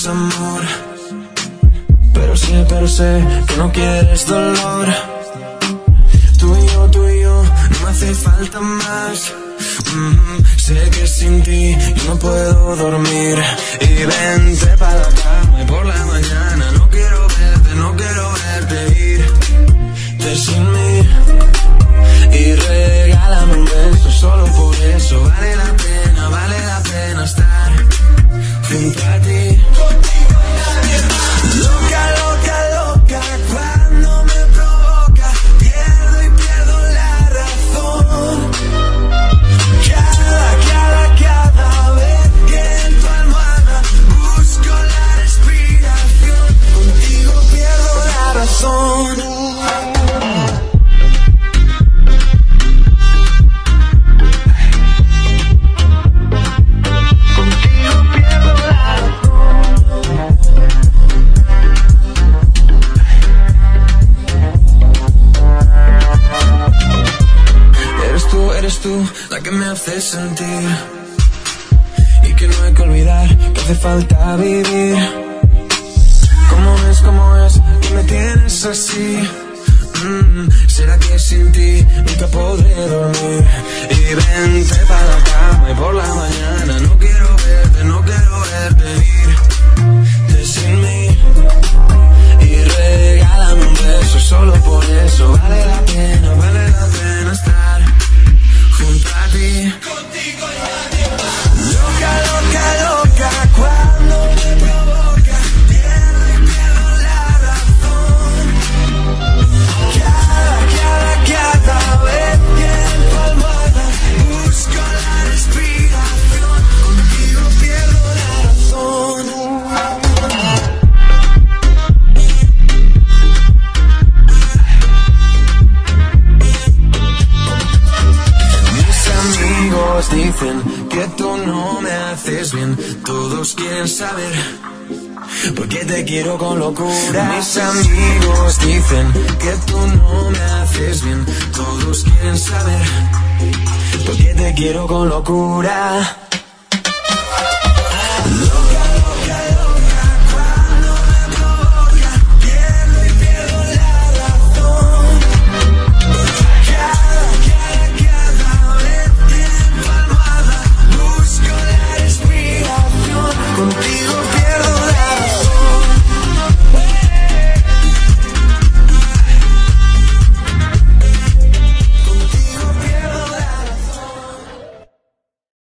amor. Pero sé que no quieres dolor. Tú y yo, no me hace falta más. Sé que sin ti yo no puedo dormir. Y vente para la cama y por la mañana no quiero verte irte sin mí. Y regálame un beso, solo por eso vale la pena estar junto a ti. Loca, cuando me provoca, pierdo la razón. Cada vez que en tu almohada busco la respiración, contigo pierdo la razón. Eres tú la que me hace sentir y que no hay que olvidar que hace falta vivir. ¿Cómo es que me tienes así? ¿Será que sin ti nunca podré dormir? Y vente para la cama y por la mañana no quiero verte irte sin mí. Y regálame un beso, solo por eso vale la pena estar junto a ti. Contigo y nadie más. Loca, cuando me provoca, pierdo la razón. Cada vez que en tu almohada busco la respiración, contigo pierdo la razón. Amigos dicen que tú no me haces bien. Todos quieren saber por qué te quiero con locura. Mis amigos dicen que tú no me haces bien. Todos quieren saber por qué te quiero con locura.